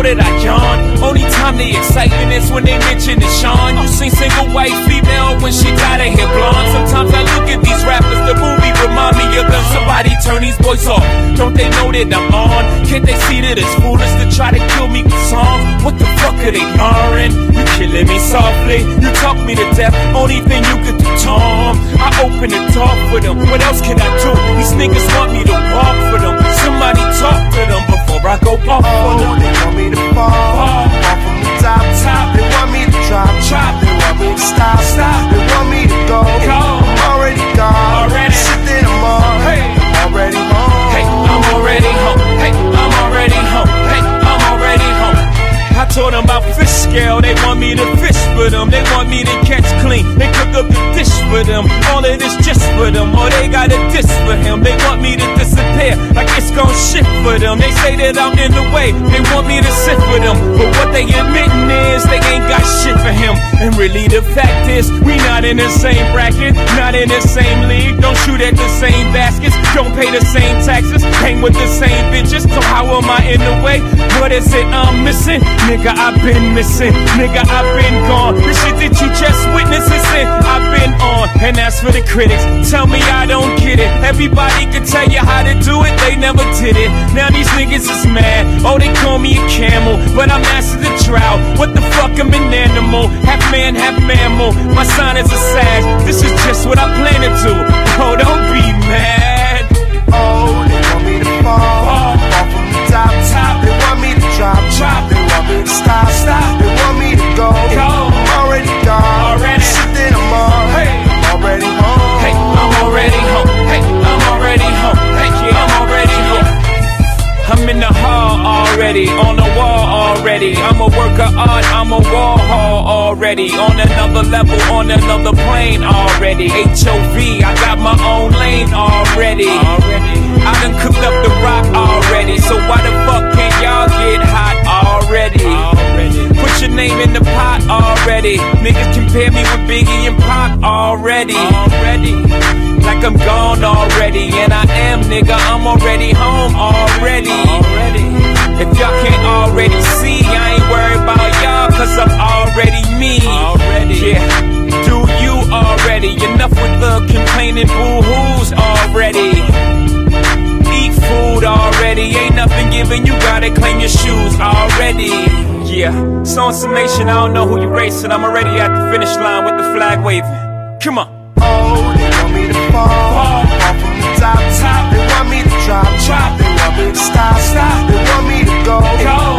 know that I yawn. Only time they excitement is when they mention the Sean. You seen single white female when she dyed her hair blonde. Sometimes I look at these rappers, the movie remind me of them. Somebody turn these boys off. Don't they know that I'm on? Can't they see that it's foolish to try to kill me with songs? What the fuck are they learning? You killing me softly, you talk me to death. Only thing you could do, Tom. I open the door for them. What else can I do? These niggas want me to walk for them. Somebody talk to them before I go off for them. They want me to fall from the top. They want me to drop. They want me to stop. They want me to go. I'm already gone. Sitting I'm already home. Hey, I'm already home. Hey, I'm already home. Hey, I'm already home. I told them about fish scale, they want me to fish for them. They want me to catch clean, they cook up the dish for them. All of this just for them, or they got a diss for him. They want me to disappear, like it's gon' shift for them. They say that I'm in the way, they want me to sit for them. But what they admitting is, they ain't got shit for him. And really the fact is, we not in the same bracket, not in the same league. Don't shoot at the same baskets, don't pay the same taxes, hang with the same bitches. So how am I in the way? What is it I'm missing? Nigga, I've been missing. Nigga, I've been gone. The shit that you just witnessed is it. I've been on. And as for the critics, tell me I don't get it. Everybody could tell you how to do it, they never did it. Now these niggas is mad. Oh, they call me a camel, but I'm master the drought. What the fuck, I'm an animal. Half man, half mammal. My sign is a sag. This is just what I plan to do. Oh, don't be mad. Oh, they want me to fall from the top. They want me to drop. They want me to stop. They want me to go. I'm already gone. Sitting I'm already home. Hey, I'm already home. Hey, I'm already home. Hey, I'm already home. I'm in the hall already, on the wall already. I'm a work of art, I'm a wall hall already. On another level, on another plane already. HOV, I got my own lane already. I done cooked up the rock already. So why the fuck can't y'all get hot already? Put your name in the pot already. Niggas compare me with Biggie and Pac already. Like I'm gone already, and I am, nigga, I'm already home already. If y'all can't already see, I ain't worried about y'all, cause I'm already me. Yeah, do you already? Enough with the complaining boo-hoos already. Eat food already, ain't nothing given, you gotta claim your shoes already. Yeah, so in summation, I don't know who you're racing, I'm already at the finish line with the flag waving. Come on. Oh, they want me to fall from the top. They want me to drop. They want me to stop. They want me to go.